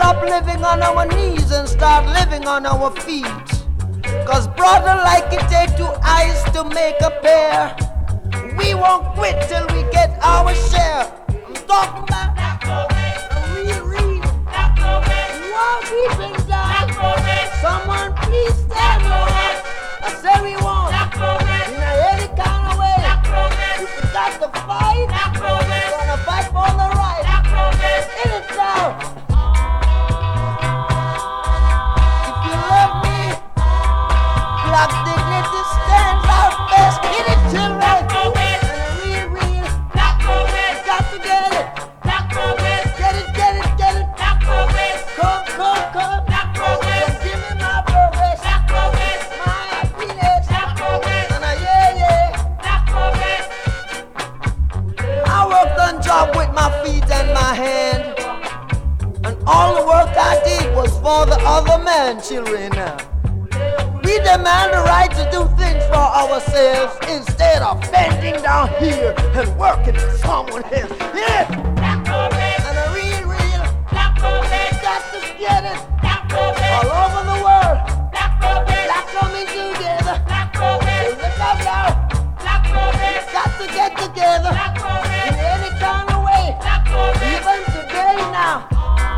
stop living on our knees and start living on our feet. Cause brother, like it take two eyes to make a pair. We won't quit till we get our share. I'm talking about real what we've been done. Someone please stand up. I say we won't in any kind of way. If we got to fight, we're gonna fight for the right. In it now. If you love me, black dignity stands out best. Get it, children. And a real black progress. Got to get it. Black progress. Get it. Black progress. Come. Black progress. Give me my progress. Black progress. My happiness. Black progress. And a yeah. Black progress. I worked on job with my feet and my hand. And all the work I did was for the other man, children. We demand the right to do things for ourselves instead of bending down here and working for someone else. Yeah! Black progress. And a real black progress. Got to get it. Black progress. All over the world. Black progress. Black coming together. Black progress. Look up now. Black progress. Got to get together. Black progress. In any kind of way. Black progress. Even today now.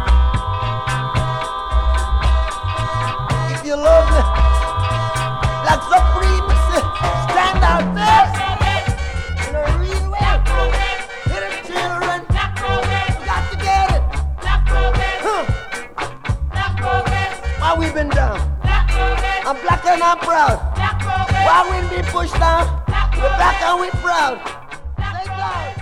If you love me, black supremacy, stand out there in a real way. Little children, we got to get it. Why we been down? I'm black and I'm proud. Why we been pushed down? We're black and we're proud. Say God.